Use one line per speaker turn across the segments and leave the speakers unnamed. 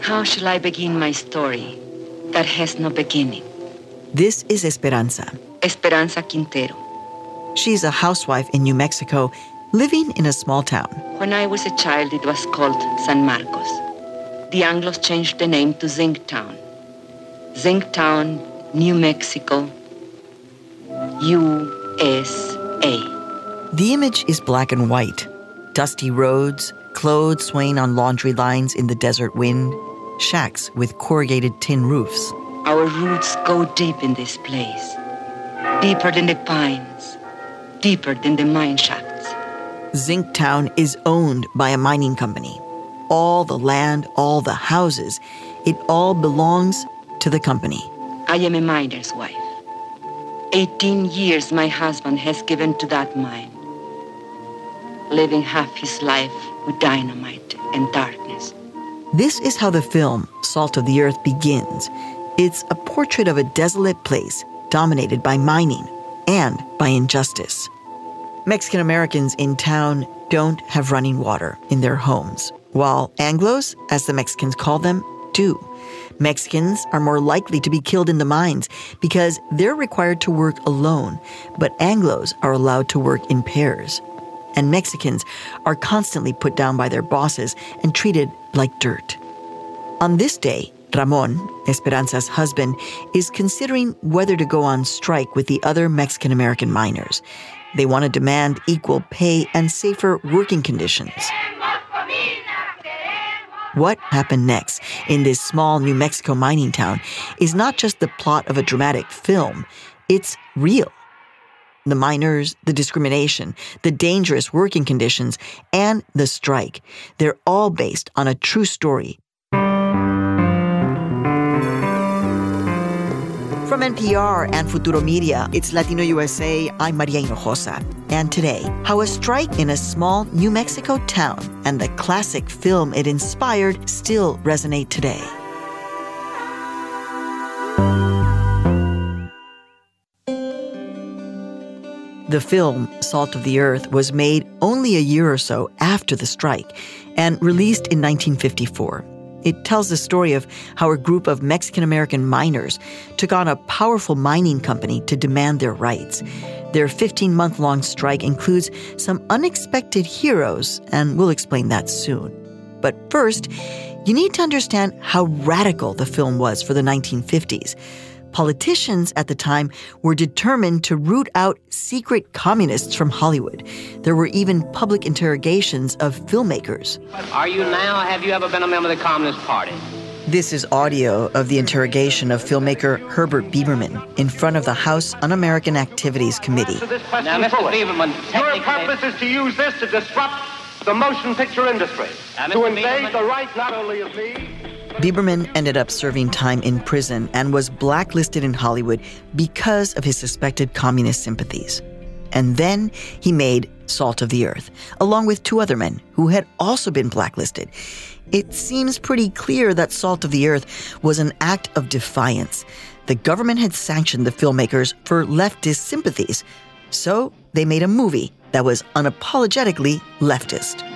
How shall I begin my story that has no beginning?
This is Esperanza.
Esperanza Quintero.
She's a housewife in New Mexico, living in a small town.
When I was a child, it was called San Marcos. The Anglos changed the name to Zinc Town. Zinc Town, New Mexico, USA.
The image is black and white. Dusty roads, clothes swaying on laundry lines in the desert wind, shacks with corrugated tin roofs.
Our roots go deep in this place, deeper than the pines, deeper than the mine shafts.
Zinc Town is owned by a mining company. All the land, all the houses, it all belongs to the company.
I am a miner's wife. 18 years my husband has given to that mine, living half his life with dynamite and darkness.
This is how the film, Salt of the Earth, begins. It's a portrait of a desolate place dominated by mining and by injustice. Mexican Americans in town don't have running water in their homes, while Anglos, as the Mexicans call them, do. Mexicans are more likely to be killed in the mines because they're required to work alone, but Anglos are allowed to work in pairs. And Mexicans are constantly put down by their bosses and treated like dirt. On this day, Ramon, Esperanza's husband, is considering whether to go on strike with the other Mexican-American miners. They want to demand equal pay and safer working conditions. What happened next in this small New Mexico mining town is not just the plot of a dramatic film, it's real. The miners, the discrimination, the dangerous working conditions, and the strike, they're all based on a true story. From NPR and Futuro Media, it's Latino USA, I'm Maria Hinojosa. And today, how a strike in a small New Mexico town and the classic film it inspired still resonate today. The film, Salt of the Earth, was made only a year or so after the strike and released in 1954. It tells the story of how a group of Mexican-American miners took on a powerful mining company to demand their rights. Their 15-month-long strike includes some unexpected heroes, and we'll explain that soon. But first, you need to understand how radical the film was for the 1950s. Politicians at the time were determined to root out secret communists from Hollywood. There were even public interrogations of filmmakers.
Are you now, or have you ever been a member of the Communist Party?
This is audio of the interrogation of filmmaker Herbert Biberman in front of the House Un-American Activities Committee.
Now, Mr. Biberman,
your purpose is to use this to disrupt the motion picture industry, to invade the right not only of me.
Biberman ended up serving time in prison and was blacklisted in Hollywood because of his suspected communist sympathies. And then he made Salt of the Earth, along with two other men who had also been blacklisted. It seems pretty clear that Salt of the Earth was an act of defiance. The government had sanctioned the filmmakers for leftist sympathies, so they made a movie that was unapologetically leftist.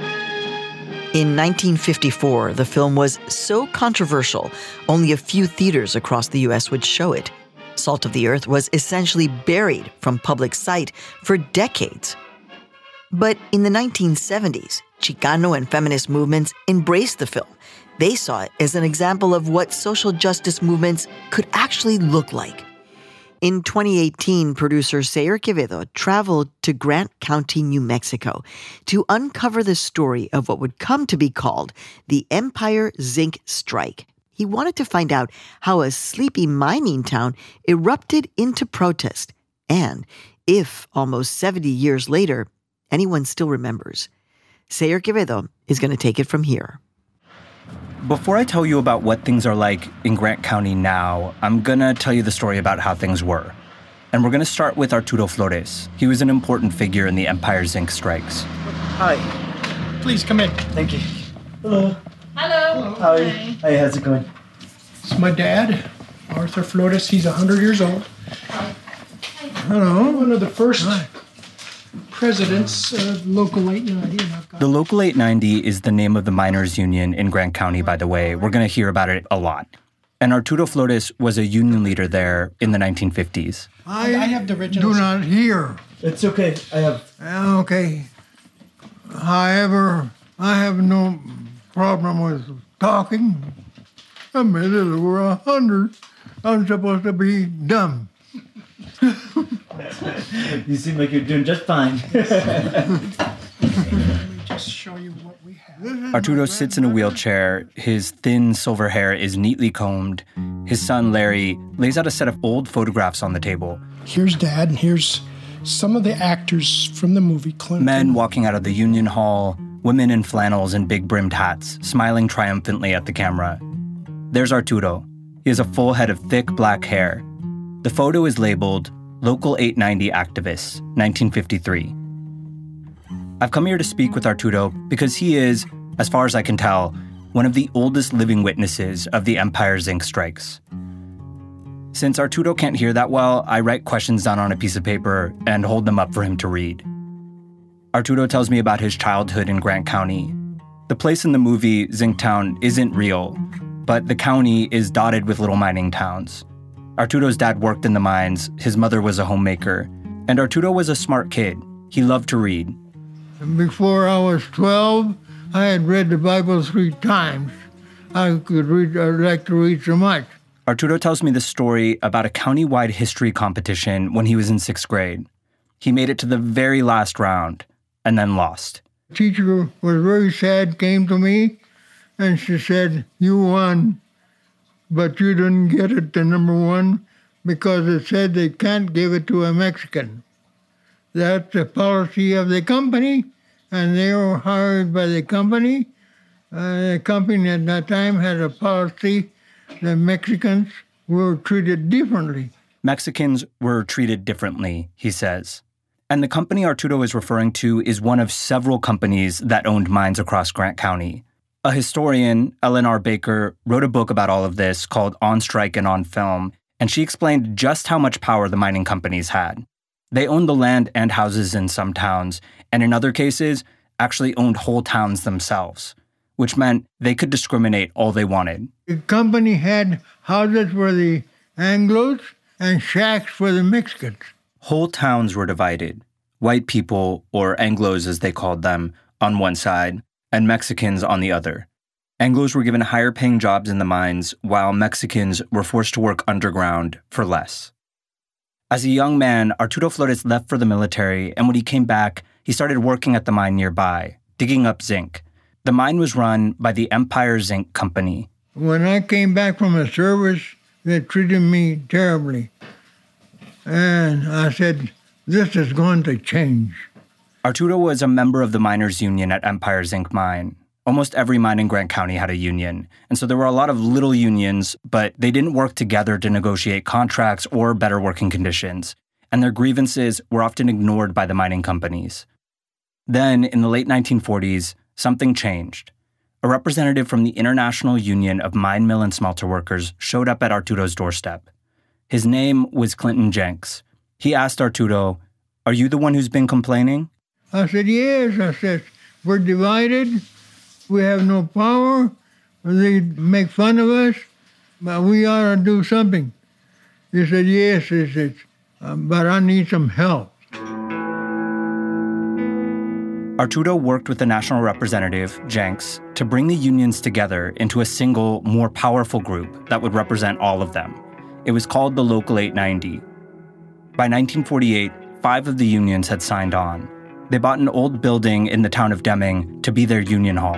In 1954, the film was so controversial, only a few theaters across the U.S. would show it. Salt of the Earth was essentially buried from public sight for decades. But in the 1970s, Chicano and feminist movements embraced the film. They saw it as an example of what social justice movements could actually look like. In 2018, producer Sayer Quevedo traveled to Grant County, New Mexico, to uncover the story of what would come to be called the Empire Zinc Strike. He wanted to find out how a sleepy mining town erupted into protest, and if, almost 70 years later, anyone still remembers. Sayer Quevedo is going to take it from here.
Before I tell you about what things are like in Grant County now, I'm going to tell you the story about how things were. And we're going to start with Arturo Flores. He was an important figure in the Empire Zinc strikes.
Hi. Please come in.
Thank you.
Hello.
Hello.
How are you? Hi, how's it going?
This is my dad, Arthur Flores. He's 100 years old. Hello. One of the first presidents, Local 890. And I've got
The Local 890 is the name of the miners' union in Grant County, by the way. We're going to hear about it a lot. And Arturo Flores was a union leader there in the 1950s.
I have the originals.
Do not hear.
It's okay. I have...
Okay. However, I have no problem with talking. I'm a little over 100. I'm supposed to be dumb.
You seem like you're doing just fine.
Let me just show you what we have.
Arturo sits in a wheelchair. His thin silver hair is neatly combed. His son, Larry, lays out a set of old photographs on the table.
Here's Dad, and here's some of the actors from the movie Clinton.
Men walking out of the union hall, women in flannels and big brimmed hats, smiling triumphantly at the camera. There's Arturo. He has a full head of thick black hair. The photo is labeled Local 890 Activists, 1953. I've come here to speak with Arturo because he is, as far as I can tell, one of the oldest living witnesses of the Empire Zinc strikes. Since Arturo can't hear that well, I write questions down on a piece of paper and hold them up for him to read. Arturo tells me about his childhood in Grant County. The place in the movie, Zinktown, isn't real, but the county is dotted with little mining towns. Arturo's dad worked in the mines, his mother was a homemaker, and Arturo was a smart kid. He loved to read.
Before I was 12, I had read the Bible 3 times. I'd like to read so much.
Arturo tells me the story about a county-wide history competition when he was in 6th grade. He made it to the very last round and then lost.
The teacher was very sad, came to me, and she said, "You won, but you didn't get it to number 1 because it said they can't give it to a Mexican. That's the policy of the company, and they were hired by the company. The company at that time had a policy that Mexicans were treated differently."
Mexicans were treated differently, he says. And the company Arturo is referring to is one of several companies that owned mines across Grant County. A historian, Ellen R. Baker, wrote a book about all of this called On Strike and on Film, and she explained just how much power the mining companies had. They owned the land and houses in some towns, and in other cases, actually owned whole towns themselves, which meant they could discriminate all they wanted.
The company had houses for the Anglos and shacks for the Mexicans.
Whole towns were divided, white people, or Anglos as they called them, on one side, and Mexicans on the other. Anglos were given higher-paying jobs in the mines, while Mexicans were forced to work underground for less. As a young man, Arturo Flores left for the military, and when he came back, he started working at the mine nearby, digging up zinc. The mine was run by the Empire Zinc Company.
When I came back from the service, they treated me terribly. And I said, this is going to change.
Arturo was a member of the miners' union at Empire Zinc Mine. Almost every mine in Grant County had a union, and so there were a lot of little unions, but they didn't work together to negotiate contracts or better working conditions, and their grievances were often ignored by the mining companies. Then, in the late 1940s, something changed. A representative from the International Union of Mine, Mill, and Smelter Workers showed up at Arturo's doorstep. His name was Clinton Jenks. He asked Arturo, "Are you the one who's been complaining?"
I said, yes. I said, we're divided. We have no power. They make fun of us. But we ought to do something. He said, yes. He said, but I need some help.
Arturo worked with the national representative, Jenks, to bring the unions together into a single, more powerful group that would represent all of them. It was called the Local 890. By 1948, 5 of the unions had signed on. They bought an old building in the town of Deming to be their union hall.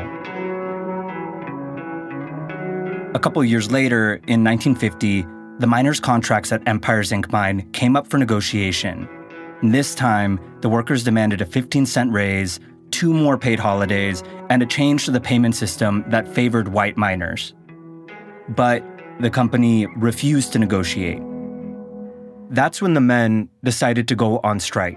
A couple years later, in 1950, the miners' contracts at Empire Zinc Mine came up for negotiation. And this time, the workers demanded a 15-cent raise, 2 more paid holidays, and a change to the payment system that favored white miners. But the company refused to negotiate. That's when the men decided to go on strike.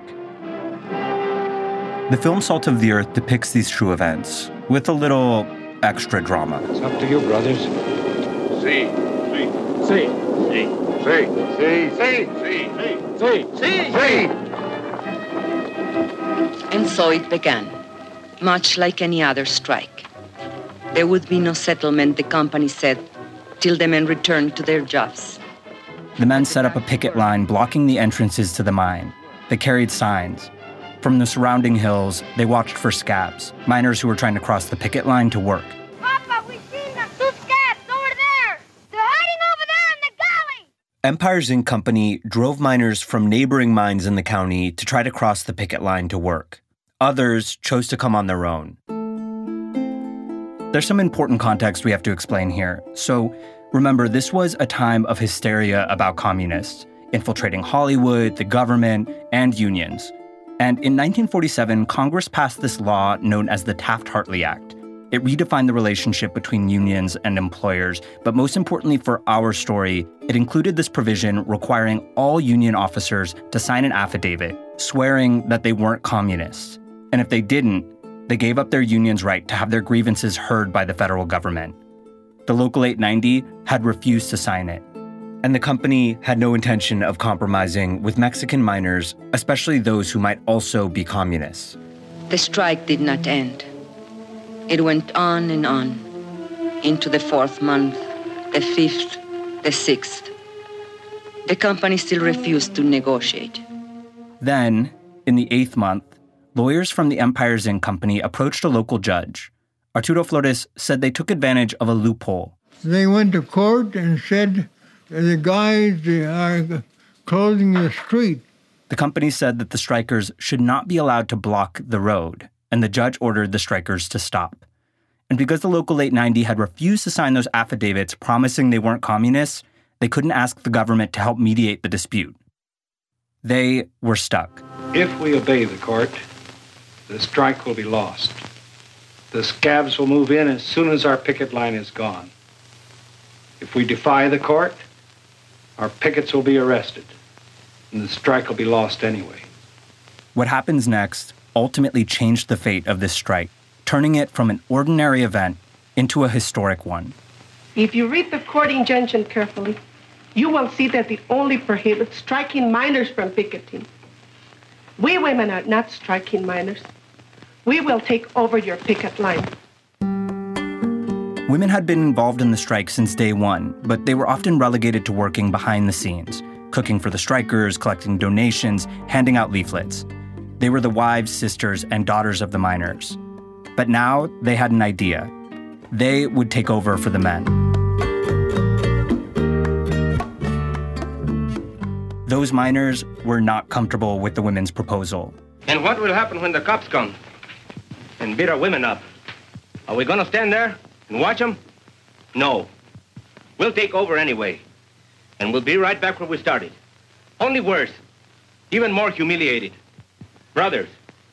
The film Salt of the Earth depicts these true events, with a little extra drama.
It's up to you, brothers. See. See. See. See. See. See. See. See. See. See.
And so it began, much like any other strike. There would be no settlement, the company said, till the men returned to their jobs.
The men set up a picket line blocking the entrances to the mine. They carried signs. From the surrounding hills, they watched for scabs, miners who were trying to cross the picket line to work.
Papa, we've seen them. 2 scabs over there. They're hiding over there in the gully.
Empire Zinc Company drove miners from neighboring mines in the county to try to cross the picket line to work. Others chose to come on their own. There's some important context we have to explain here. So remember, this was a time of hysteria about communists, infiltrating Hollywood, the government, and unions. And in 1947, Congress passed this law known as the Taft-Hartley Act. It redefined the relationship between unions and employers, but most importantly for our story, it included this provision requiring all union officers to sign an affidavit swearing that they weren't communists. And if they didn't, they gave up their union's right to have their grievances heard by the federal government. The Local 890 had refused to sign it. And the company had no intention of compromising with Mexican miners, especially those who might also be communists.
The strike did not end. It went on and on, into the 4th month, the 5th, the 6th. The company still refused to negotiate.
Then, in the 8th month, lawyers from the Empire Zinc Company approached a local judge. Arturo Flores said they took advantage of a loophole.
They went to court and said the guys are closing the street.
The company said that the strikers should not be allowed to block the road, and the judge ordered the strikers to stop. And because the Local 890 had refused to sign those affidavits promising they weren't communists, they couldn't ask the government to help mediate the dispute. They were stuck.
If we obey the court, the strike will be lost. The scabs will move in as soon as our picket line is gone. If we defy the court, our pickets will be arrested, and the strike will be lost anyway.
What happens next ultimately changed the fate of this strike, turning it from an ordinary event into a historic one.
If you read the court injunction carefully, you will see that it only prohibits striking miners from picketing. We women are not striking miners. We will take over your picket line.
Women had been involved in the strike since day one, but they were often relegated to working behind the scenes, cooking for the strikers, collecting donations, handing out leaflets. They were the wives, sisters, and daughters of the miners. But now they had an idea. They would take over for the men. Those miners were not comfortable with the women's proposal.
And what will happen when the cops come and beat our women up? Are we going to stand there and watch them? No. We'll take over anyway. And we'll be right back where we started. Only worse. Even more humiliated. Brothers,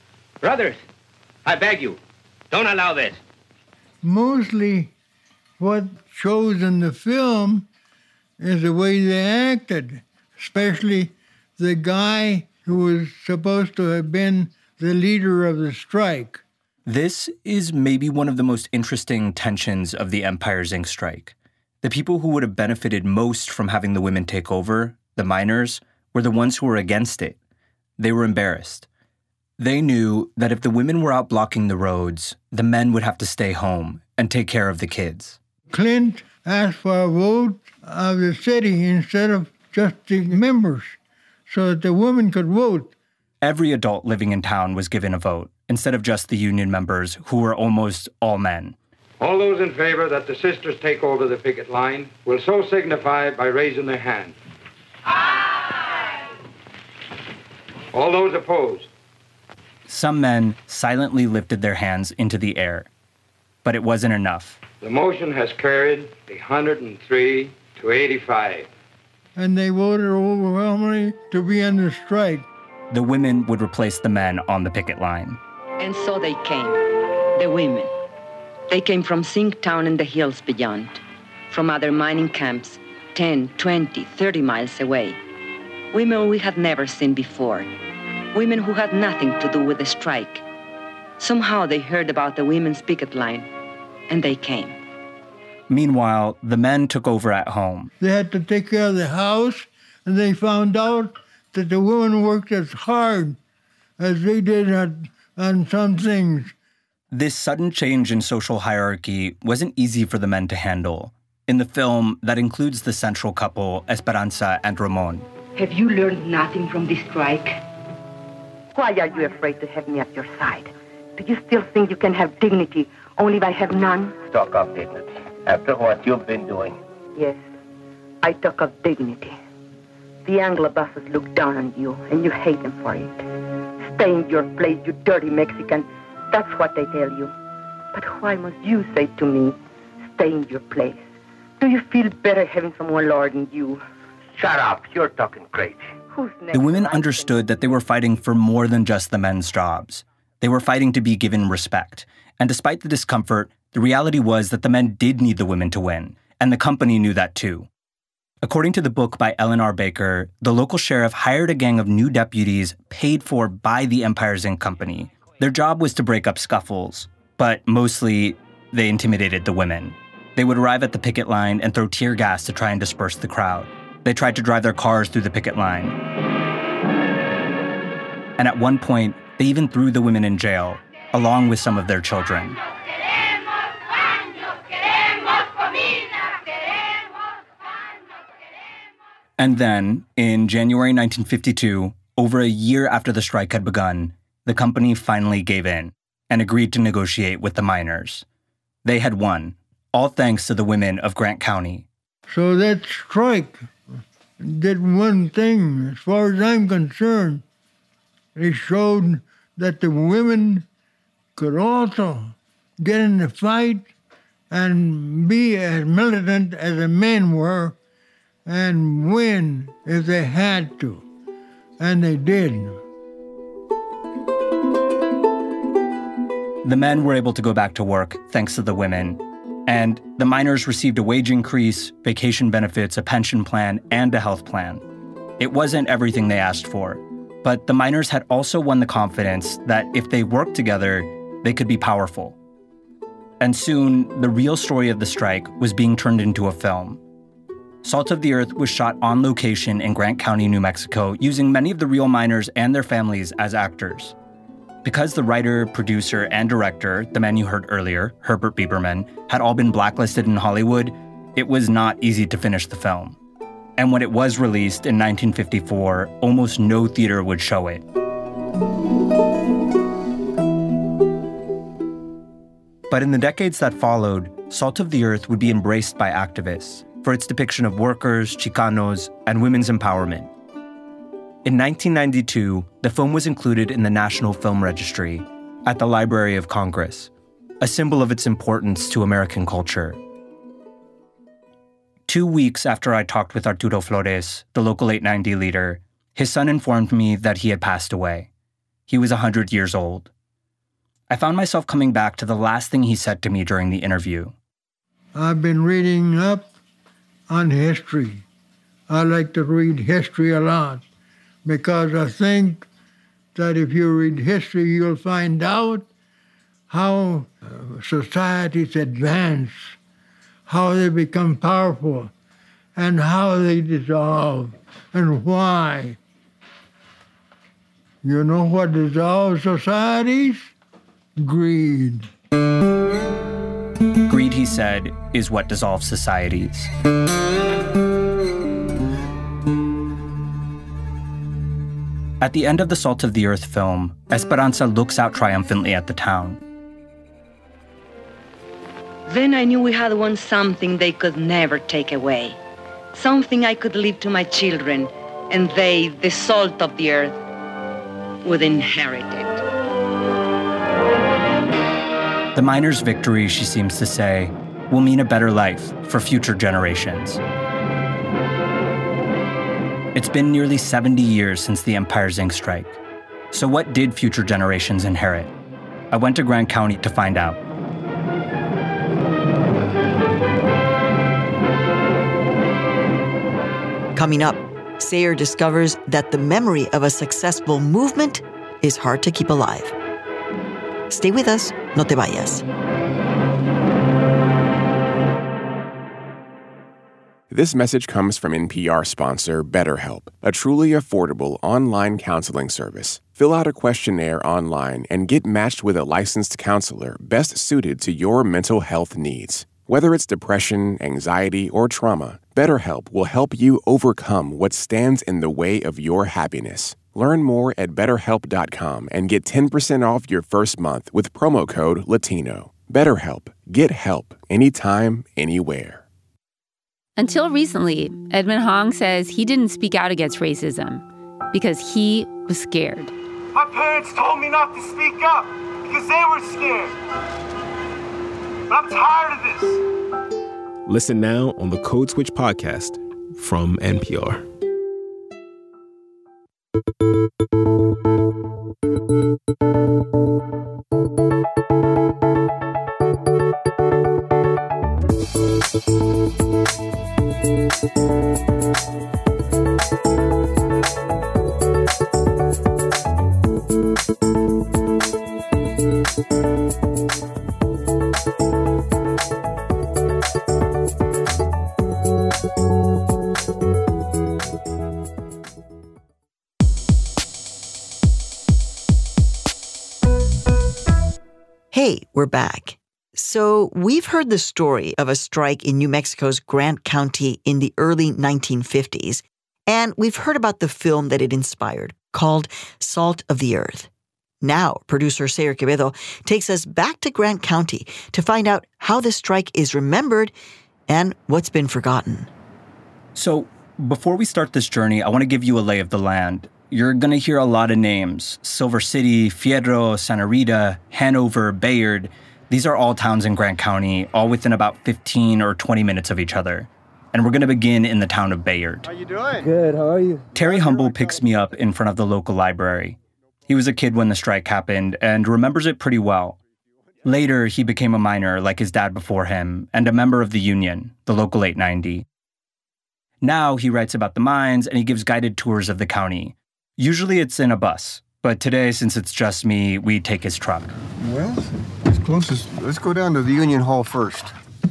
I beg you, don't allow this.
Mostly what shows in the film is the way they acted, especially the guy who was supposed to have been the leader of the strike.
This is maybe one of the most interesting tensions of the Empire Zinc strike. The people who would have benefited most from having the women take over, the miners, were the ones who were against it. They were embarrassed. They knew that if the women were out blocking the roads, the men would have to stay home and take care of the kids.
Clint asked for a vote of the city instead of just the members, so that the women could vote.
Every adult living in town was given a vote, instead of just the union members, who were almost all men.
All those in favor that the sisters take over the picket line will so signify by raising their hand. Aye! All those opposed.
Some men silently lifted their hands into the air, but it wasn't enough.
The motion has carried 103 to 85.
And they voted overwhelmingly to be on the strike.
The women would replace the men on the picket line.
And so they came, the women. They came from Zinc Town and the hills beyond, from other mining camps, 10, 20, 30 miles away. Women we had never seen before. Women who had nothing to do with the strike. Somehow they heard about the women's picket line, and they came.
Meanwhile, the men took over at home.
They had to take care of the house, and they found out that the women worked as hard as they did on some things.
This sudden change in social hierarchy wasn't easy for the men to handle. In the film, that includes the central couple, Esperanza and Ramon.
Have you learned nothing from this strike? Why are you afraid to have me at your side? Do you still think you can have dignity only if I have none?
Talk of dignity. After what you've been doing.
Yes, I talk of dignity. The Anglo-buses look down on you, and you hate them for it. Stay in your place, you dirty Mexican. That's what they tell you. But why must you say to me, stay in your place? Do you feel better having someone lording you?
Shut up. You're talking crazy.
The women understood that they were fighting for more than just the men's jobs. They were fighting to be given respect. And despite the discomfort, the reality was that the men did need the women to win. And the company knew that too. According to the book by Ellen R. Baker, the local sheriff hired a gang of new deputies paid for by the Empire Zinc Company. Their job was to break up scuffles, but mostly they intimidated the women. They would arrive at the picket line and throw tear gas to try and disperse the crowd. They tried to drive their cars through the picket line. And at one point, they even threw the women in jail, along with some of their children. And then, in January 1952, over a year after the strike had begun, the company finally gave in and agreed to negotiate with the miners. They had won, all thanks to the women of Grant County.
So that strike did one thing, as far as I'm concerned. It showed that the women could also get in the fight and be as militant as the men were and win if they had to. And they did.
The men were able to go back to work thanks to the women. And the miners received a wage increase, vacation benefits, a pension plan, and a health plan. It wasn't everything they asked for, but the miners had also won the confidence that if they worked together, they could be powerful. And soon, the real story of the strike was being turned into a film. Salt of the Earth was shot on location in Grant County, New Mexico, using many of the real miners and their families as actors. Because the writer, producer, and director, the man you heard earlier, Herbert Biberman, had all been blacklisted in Hollywood, it was not easy to finish the film. And when it was released in 1954, almost no theater would show it. But in the decades that followed, Salt of the Earth would be embraced by activists for its depiction of workers, Chicanos, and women's empowerment. In 1992, the film was included in the National Film Registry at the Library of Congress, a symbol of its importance to American culture. 2 weeks after I talked with Arturo Flores, the local 890 leader, his son informed me that he had passed away. He was 100 years old. I found myself coming back to the last thing he said to me during the interview.
I've been reading up on history. I like to read history a lot because I think that if you read history, you'll find out how societies advance, how they become powerful, and how they dissolve, and why. You know what dissolves societies? Greed.
Greed, he said, is what dissolves societies. At the end of the Salt of the Earth film, Esperanza looks out triumphantly at the town.
Then I knew we had won something they could never take away. Something I could leave to my children, and they, the salt of the earth, would inherit it.
The miners' victory, she seems to say, will mean a better life for future generations. It's been nearly 70 years since the Empire Zinc strike. So what did future generations inherit? I went to Grant County to find out.
Coming up, Sayer discovers that the memory of a successful movement is hard to keep alive. Stay with us, no te vayas.
This message comes from NPR sponsor BetterHelp, a truly affordable online counseling service. Fill out a questionnaire online and get matched with a licensed counselor best suited to your mental health needs. Whether it's depression, anxiety, or trauma, BetterHelp will help you overcome what stands in the way of your happiness. Learn more at BetterHelp.com and get 10% off your first month with promo code LATINO. BetterHelp. Get help anytime, anywhere.
Until recently, Edmund Hong says he didn't speak out against racism because he was scared.
My parents told me not to speak up because they were scared. But I'm tired of this.
Listen now on the Code Switch podcast from NPR.
Hey, we're back. So we've heard the story of a strike in New Mexico's Grant County in the early 1950s, and we've heard about the film that it inspired, called Salt of the Earth. Now, producer Sayre Quevedo takes us back to Grant County to find out how the strike is remembered and what's been forgotten.
So, before we start this journey, I want to give you a lay of the land. You're going to hear a lot of names. Silver City, Fierro, Santa Rita, Hanover, Bayard. These are all towns in Grant County, all within about 15 or 20 minutes of each other. And we're going to begin in the town of Bayard.
How you doing? Good, how are you?
Terry Humble picks me up in front of the local library. He was a kid when the strike happened and remembers it pretty well. Later, he became a miner like his dad before him and a member of the union, the Local 890. Now he writes about the mines and he gives guided tours of the county. Usually it's in a bus, but today, since it's just me, we take his truck.
Well, as close as... Let's go down to the Union Hall first.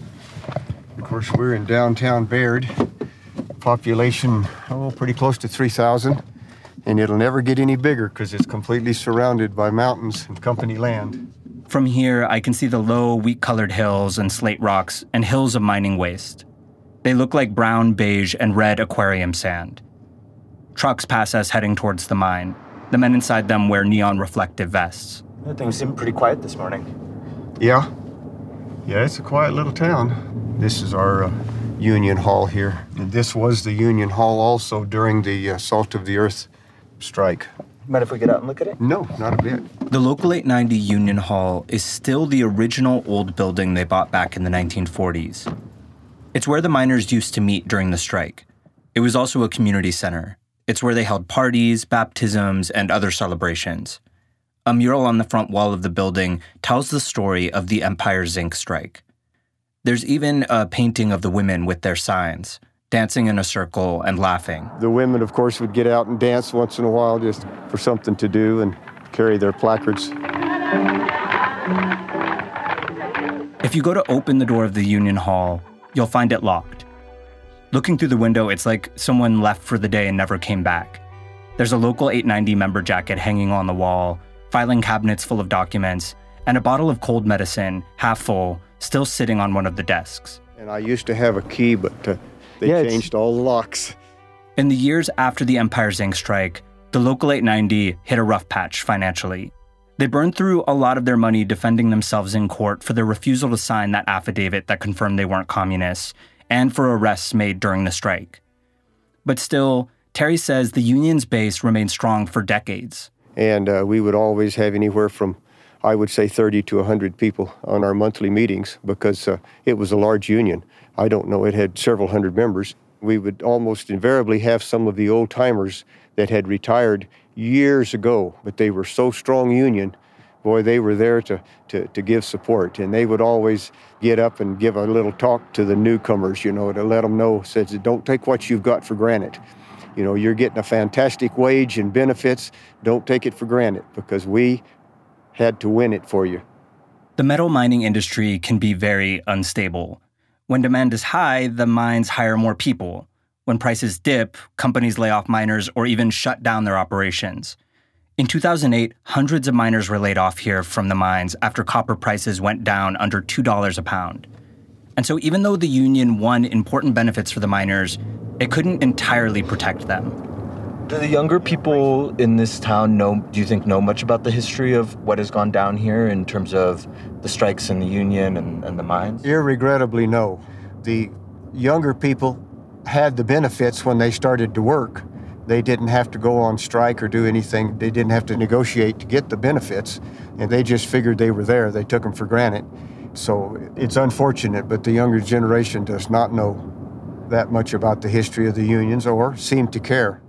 Of course, we're in downtown Bayard. Population, pretty close to 3,000. And it'll never get any bigger because it's completely surrounded by mountains and company land.
From here, I can see the low, wheat-colored hills and slate rocks and hills of mining waste. They look like brown, beige, and red aquarium sand. Trucks pass us heading towards the mine. The men inside them wear neon reflective vests.
Things seem pretty quiet this morning.
Yeah, it's a quiet little town. This is our Union Hall here. And this was the Union Hall also during the Salt of the Earth strike.
Mind if we get out and look at it?
No, not a bit.
The Local 890 Union Hall is still the original old building they bought back in the 1940s. It's where the miners used to meet during the strike. It was also a community center. It's where they held parties, baptisms, and other celebrations. A mural on the front wall of the building tells the story of the Empire Zinc strike. There's even a painting of the women with their signs, dancing in a circle and laughing.
The women, of course, would get out and dance once in a while just for something to do and carry their placards.
If you go to open the door of the Union Hall, you'll find it locked. Looking through the window, it's like someone left for the day and never came back. There's a Local 890 member jacket hanging on the wall, filing cabinets full of documents, and a bottle of cold medicine, half full, still sitting on one of the desks.
And I used to have a key, but they changed all the locks.
In the years after the Empire Zinc strike, the Local 890 hit a rough patch financially. They burned through a lot of their money defending themselves in court for their refusal to sign that affidavit that confirmed they weren't communists, and for arrests made during the strike. But still, Terry says the union's base remained strong for decades.
And we would always have anywhere from, I would say, 30 to 100 people on our monthly meetings because it was a large union. I don't know, it had several hundred members. We would almost invariably have some of the old-timers that had retired years ago, but they were so strong union. Boy, they were there to give support, and they would always get up and give a little talk to the newcomers, to let them know, says, don't take what you've got for granted. You're getting a fantastic wage and benefits. Don't take it for granted, because we had to win it for you.
The metal mining industry can be very unstable. When demand is high, the mines hire more people. When prices dip, companies lay off miners or even shut down their operations. In 2008, hundreds of miners were laid off here from the mines after copper prices went down under $2 a pound. And so even though the union won important benefits for the miners, it couldn't entirely protect them.
Do the younger people in this town do you think know much about the history of what has gone down here in terms of the strikes in the union and the mines?
Irregrettably, no. The younger people had the benefits when they started to work. They didn't have to go on strike or do anything. They didn't have to negotiate to get the benefits, and they just figured they were there. They took them for granted. So it's unfortunate, but the younger generation does not know that much about the history of the unions or seem to care.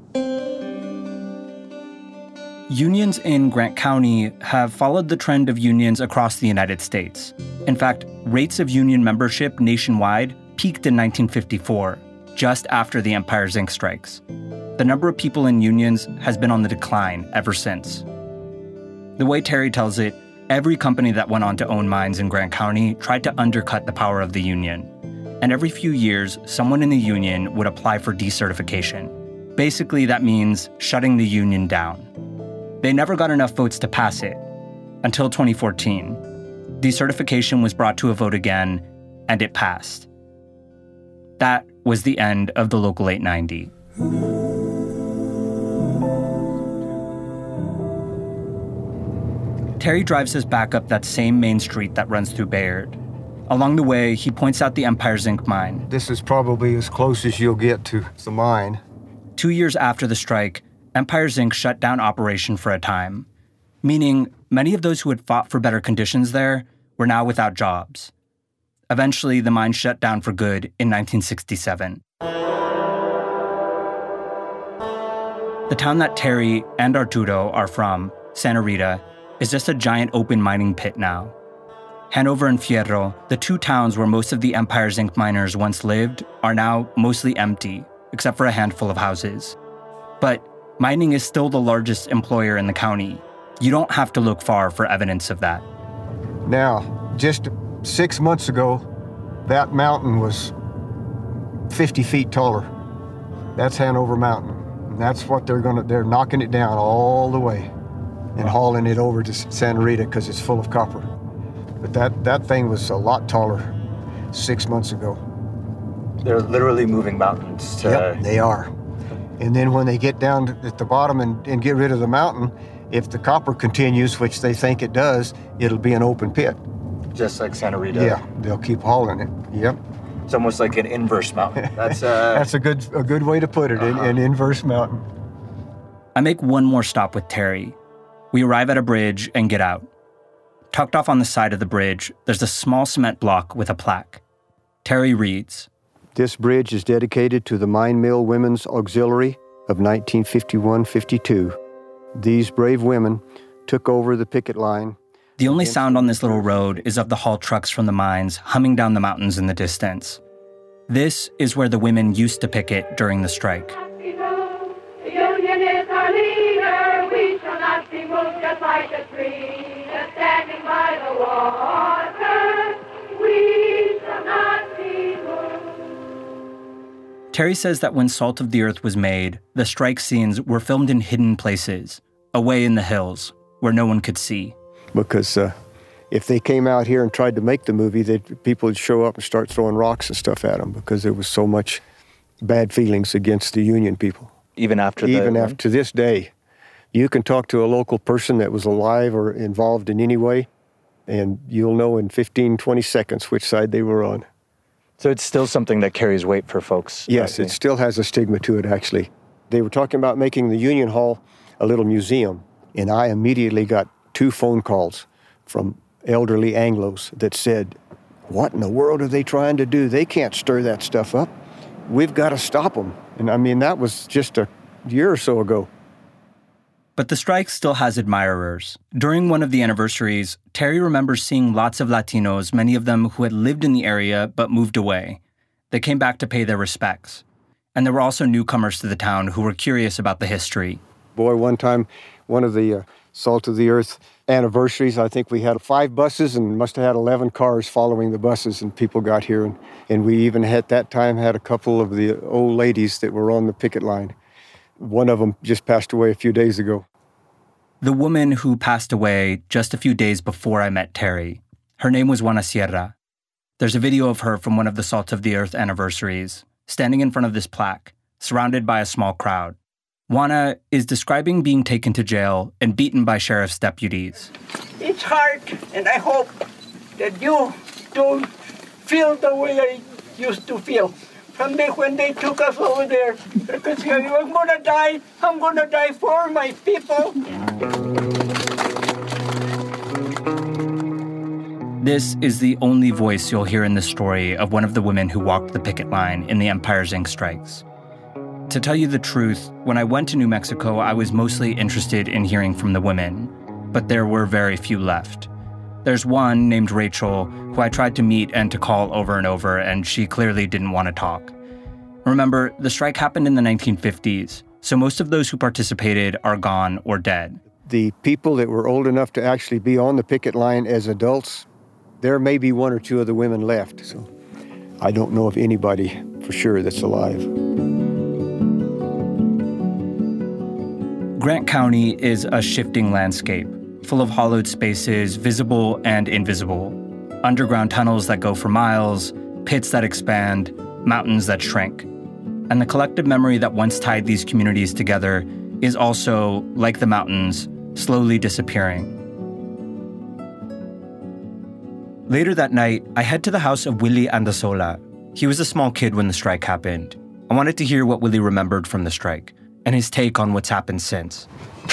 Unions in Grant County have followed the trend of unions across the United States. In fact, rates of union membership nationwide peaked in 1954, just after the Empire Zinc strikes. The number of people in unions has been on the decline ever since. The way Terry tells it, every company that went on to own mines in Grant County tried to undercut the power of the union. And every few years, someone in the union would apply for decertification. Basically, that means shutting the union down. They never got enough votes to pass it, until 2014. Decertification was brought to a vote again, and it passed. That was the end of the Local 890. Terry drives us back up that same main street that runs through Bayard. Along the way, he points out the Empire Zinc mine.
This is probably as close as you'll get to the mine.
2 years after the strike, Empire Zinc shut down operation for a time, meaning many of those who had fought for better conditions there were now without jobs. Eventually, the mine shut down for good in 1967. The town that Terry and Arturo are from, Santa Rita, is just a giant open mining pit now. Hanover and Fierro, the two towns where most of the Empire Zinc miners once lived, are now mostly empty, except for a handful of houses. But mining is still the largest employer in the county. You don't have to look far for evidence of that.
Now, just 6 months ago, that mountain was 50 feet taller. That's Hanover Mountain. And that's what they're knocking it down all the way and hauling it over to Santa Rita because it's full of copper. But that thing was a lot taller 6 months ago.
They're literally moving mountains to...
Yep, they are. And then when they get down at the bottom and get rid of the mountain, if the copper continues, which they think it does, it'll be an open pit.
Just like Santa Rita.
Yeah, they'll keep hauling it. Yep.
It's almost like an inverse mountain. That's
a good way to put it, an inverse mountain.
I make one more stop with Terry. We arrive at a bridge and get out. Tucked off on the side of the bridge, there's a small cement block with a plaque. Terry reads,
"This bridge is dedicated to the Mine Mill Women's Auxiliary of 1951-52. These brave women took over the picket line."
The only sound on this little road is of the haul trucks from the mines humming down the mountains in the distance. This is where the women used to picket during the strike.
The union is our leader. We shall not be moved just like a tree that's standing by the water. We shall not be moved.
Terry says that when Salt of the Earth was made, the strike scenes were filmed in hidden places, away in the hills, where no one could see.
Because if they came out here and tried to make the movie, people would show up and start throwing rocks and stuff at them because there was so much bad feelings against the union people.
Even after
this day. You can talk to a local person that was alive or involved in any way, and you'll know in 15, 20 seconds which side they were on.
So it's still something that carries weight for folks.
Yes, it still has a stigma to it, actually. They were talking about making the Union Hall a little museum, and I immediately got 2 phone calls from elderly Anglos that said, "What in the world are they trying to do? They can't stir that stuff up. We've got to stop them." And I mean, that was just a year or so ago.
But the strike still has admirers. During one of the anniversaries, Terry remembers seeing lots of Latinos, many of them who had lived in the area but moved away. They came back to pay their respects. And there were also newcomers to the town who were curious about the history.
Boy, one time, one of the Salt of the Earth anniversaries. I think we had 5 buses and must have had 11 cars following the buses, and people got here. And we even at that time had a couple of the old ladies that were on the picket line. One of them just passed away a few days ago.
The woman who passed away just a few days before I met Terry, her name was Juana Sierra. There's a video of her from one of the Salt of the Earth anniversaries, standing in front of this plaque, surrounded by a small crowd. Juana is describing being taken to jail and beaten by sheriff's deputies.
It's hard, and I hope that you don't feel the way I used to feel. Someday when they took us over there, because I'm going to die for my people.
This is the only voice you'll hear in the story of one of the women who walked the picket line in the Empire Zinc strikes. To tell you the truth, when I went to New Mexico, I was mostly interested in hearing from the women, but there were very few left. There's one named Rachel who I tried to meet and to call over and over, and she clearly didn't want to talk. Remember, the strike happened in the 1950s, so most of those who participated are gone or dead.
The people that were old enough to actually be on the picket line as adults, there may be 1 or 2 of the women left, so I don't know of anybody for sure that's alive.
Grant County is a shifting landscape, full of hollowed spaces, visible and invisible, underground tunnels that go for miles, pits that expand, mountains that shrink. And the collective memory that once tied these communities together is also, like the mountains, slowly disappearing. Later that night, I head to the house of Willie Andasola. He was a small kid when the strike happened. I wanted to hear what Willie remembered from the strike and his take on what's happened since.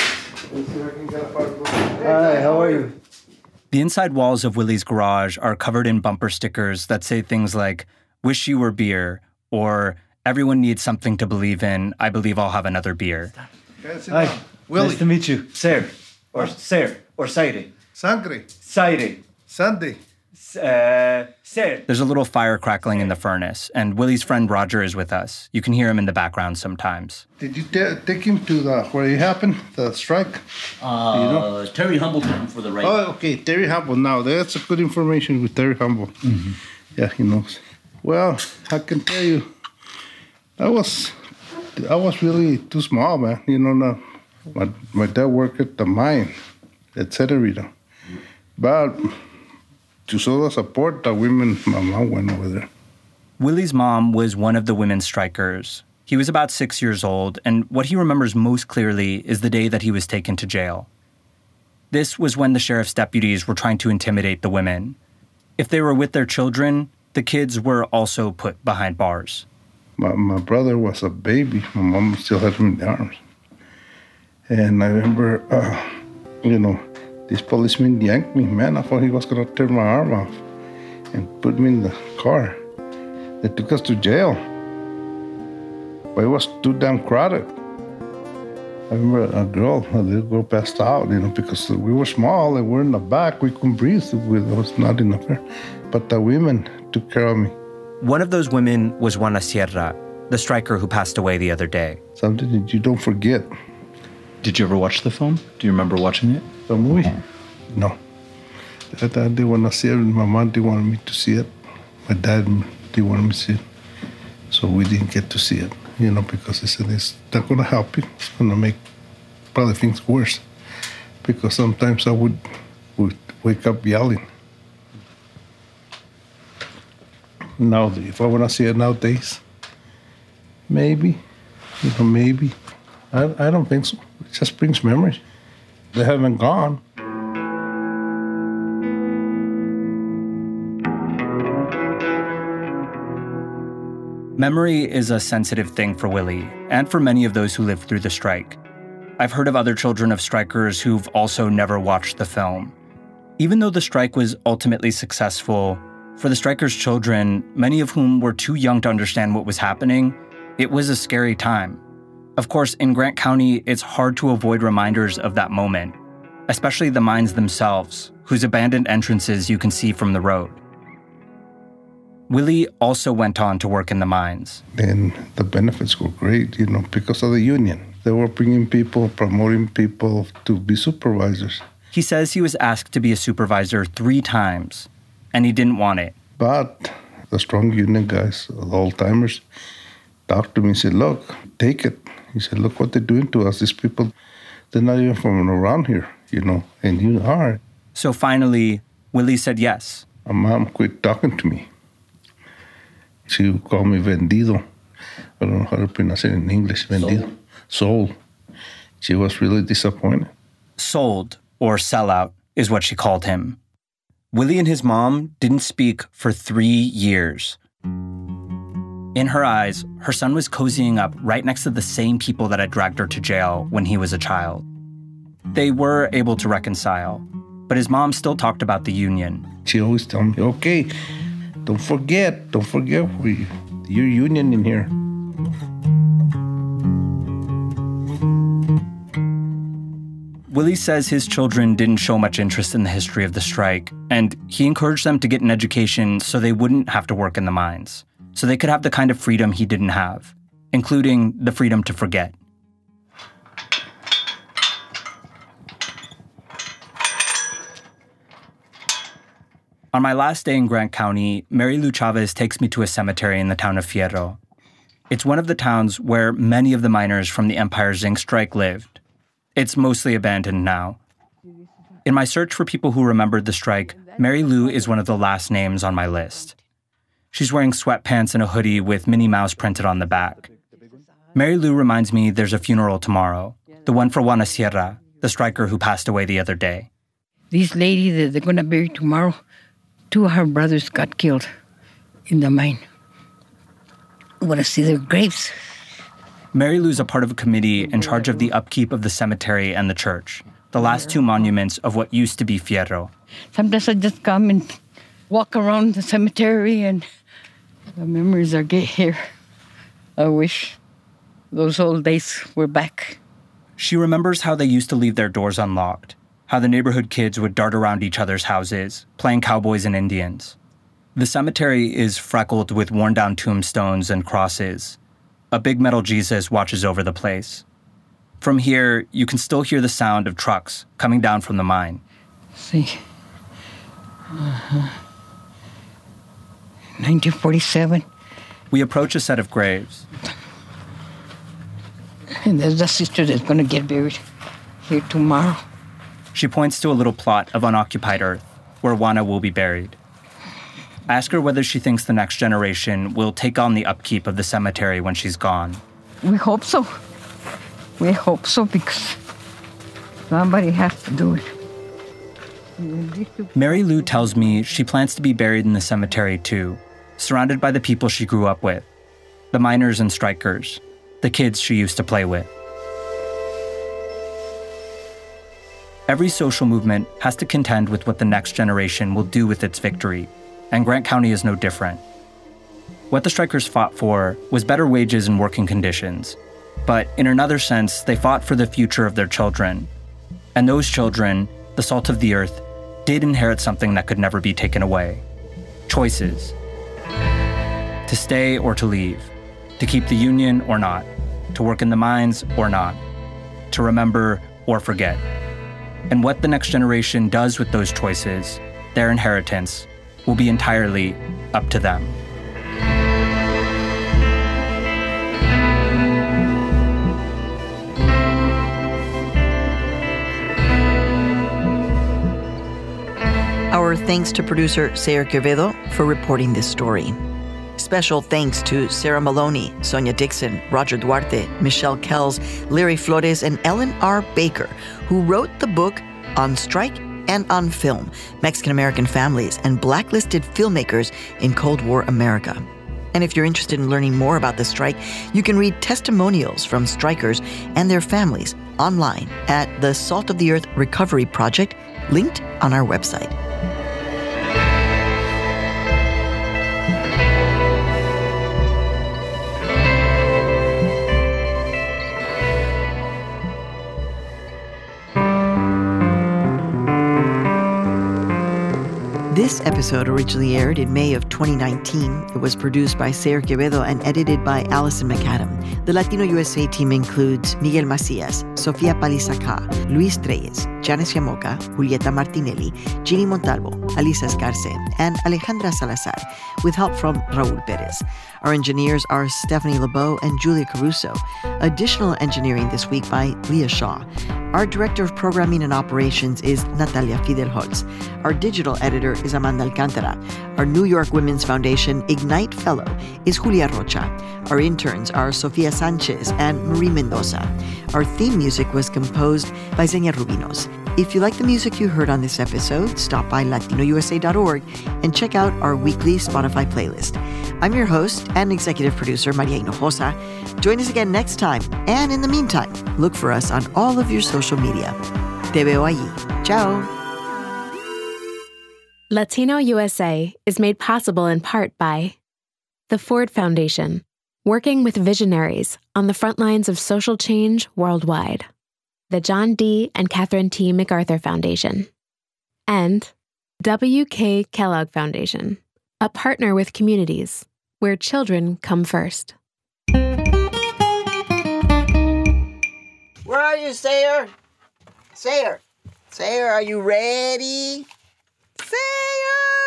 Hi, how are you?
The inside walls of Willie's garage are covered in bumper stickers that say things like, "Wish you were beer," or "Everyone needs something to believe in. I believe I'll have another beer."
Hi, Willie. Nice to meet you. Ser, or Saire.
Sangre.
Saire.
Sunday.
Ser.
There's a little fire crackling in the furnace, and Willie's friend Roger is with us. You can hear him in the background sometimes.
Did you take him to where it happened, the strike?
Terry Humble took him for the right.
Oh, okay, Terry Humble. Now, that's a good information with Terry Humble. Mm-hmm. Yeah, he knows. Well, I can tell you, I was really too small, man. My dad worked at the mine, etc. But to show the support, the women, my mom went over there.
Willie's mom was one of the women strikers. He was about 6 years old, and what he remembers most clearly is the day that he was taken to jail. This was when the sheriff's deputies were trying to intimidate the women. If they were with their children, the kids were also put behind bars.
My brother was a baby. My mom still had him in the arms. And I remember, this policeman yanked me. Man, I thought he was going to tear my arm off and put me in the car. They took us to jail. But it was too damn crowded. I remember a little girl passed out, because we were small and we're in the back. We couldn't breathe. There was not enough air. But the women took care of me.
One of those women was Juana Sierra, the striker who passed away the other day.
Something that you don't forget.
Did you ever watch the film? Do you remember watching it?
The movie? No. I didn't want to see it. My mom didn't want me to see it. My dad didn't want me to see it. So we didn't get to see it, because they said it's not going to help you. It's going to make probably things worse. Because sometimes I would wake up yelling. Now, if I want to see it nowadays, maybe, maybe. I don't think so. It just brings memories. They haven't gone.
Memory is a sensitive thing for Willie, and for many of those who lived through the strike. I've heard of other children of strikers who've also never watched the film. Even though the strike was ultimately successful, for the strikers' children, many of whom were too young to understand what was happening, it was a scary time. Of course, in Grant County, it's hard to avoid reminders of that moment, especially the mines themselves, whose abandoned entrances you can see from the road. Willie also went on to work in the mines.
And the benefits were great, because of the union. They were bringing people, promoting people to be supervisors.
He says he was asked to be a supervisor 3 times, and he didn't want it.
But the strong union guys, the old-timers, talked to me and said, look, take it. He said, look what they're doing to us. These people, they're not even from around here, and you are.
So finally, Willie said yes.
My mom quit talking to me. She would call me vendido. I don't know how to pronounce it in English, vendido. Sold. She was really disappointed.
Sold, or sellout, is what she called him. Willie and his mom didn't speak for 3 years. In her eyes, her son was cozying up right next to the same people that had dragged her to jail when he was a child. They were able to reconcile, but his mom still talked about the union.
She always told me, okay, don't forget your union in here.
Willie says his children didn't show much interest in the history of the strike, and he encouraged them to get an education so they wouldn't have to work in the mines, so they could have the kind of freedom he didn't have, including the freedom to forget. On my last day in Grant County, Mary Lou Chavez takes me to a cemetery in the town of Fierro. It's one of the towns where many of the miners from the Empire Zinc strike lived. It's mostly abandoned now. In my search for people who remembered the strike, Mary Lou is one of the last names on my list. She's wearing sweatpants and a hoodie with Minnie Mouse printed on the back. Mary Lou reminds me there's a funeral tomorrow, the one for Juana Sierra, the striker who passed away the other day.
This lady that they're going to bury tomorrow, 2 of her brothers got killed in the mine. I want to see their graves.
Mary Lou's a part of a committee in charge of the upkeep of the cemetery and the church, the last 2 monuments of what used to be Fierro.
Sometimes I just come and walk around the cemetery and the memories are here. I wish those old days were back.
She remembers how they used to leave their doors unlocked, how the neighborhood kids would dart around each other's houses, playing cowboys and Indians. The cemetery is freckled with worn-down tombstones and crosses. A big metal Jesus watches over the place. From here, you can still hear the sound of trucks coming down from the mine.
See. 1947.
We approach a set of graves.
And there's the sister that's going to get buried here tomorrow.
She points to a little plot of unoccupied earth where Juana will be buried. I ask her whether she thinks the next generation will take on the upkeep of the cemetery when she's gone.
We hope so. We hope so because somebody has to do it.
Mary Lou tells me she plans to be buried in the cemetery too, surrounded by the people she grew up with, the miners and strikers, the kids she used to play with. Every social movement has to contend with what the next generation will do with its victory, and Grant County is no different. What the strikers fought for was better wages and working conditions, but in another sense, they fought for the future of their children. And those children, the salt of the earth, did inherit something that could never be taken away. Choices. To stay or to leave. To keep the union or not. To work in the mines or not. To remember or forget. And what the next generation does with those choices, their inheritance, will be entirely up to them.
Our thanks to producer Sayre Quevedo for reporting this story. Special thanks to Sarah Maloney, Sonia Dixon, Roger Duarte, Michelle Kells, Larry Flores, and Ellen R. Baker, who wrote the book On Strike and on Film, Mexican-American Families and Blacklisted Filmmakers in Cold War America. And if you're interested in learning more about the strike, you can read testimonials from strikers and their families online at the Salt of the Earth Recovery Project, linked on our website. This episode originally aired in May of 2019. It was produced by Sayer Quevedo and edited by Allison McAdam. The Latino USA team includes Miguel Macias, Sofia Palizaca, Luis Treyes, Janice Yamoca, Julieta Martinelli, Ginny Montalvo, Alisa Escarce, and Alejandra Salazar, with help from Raul Perez. Our engineers are Stephanie LeBeau and Julia Caruso. Additional engineering this week by Leah Shaw. Our Director of Programming and Operations is Natalia Fidelholz. Our digital editor is Amanda Alcantara. Our New York Women's Foundation Ignite Fellow is Julia Rocha. Our interns are Sofia Sanchez and Marie Mendoza. Our theme music was composed by Xenia Rubinos. If you like the music you heard on this episode, stop by latinousa.org and check out our weekly Spotify playlist. I'm your host and executive producer, Maria Hinojosa. Join us again next time. And in the meantime, look for us on all of your social media. Te veo allí. Ciao.
Latino USA is made possible in part by the Ford Foundation, working with visionaries on the front lines of social change worldwide. The John D. and Catherine T. MacArthur Foundation, and W.K. Kellogg Foundation, a partner with communities where children come first.
Where are you, Sayer? Sayer, are you ready? Sayer!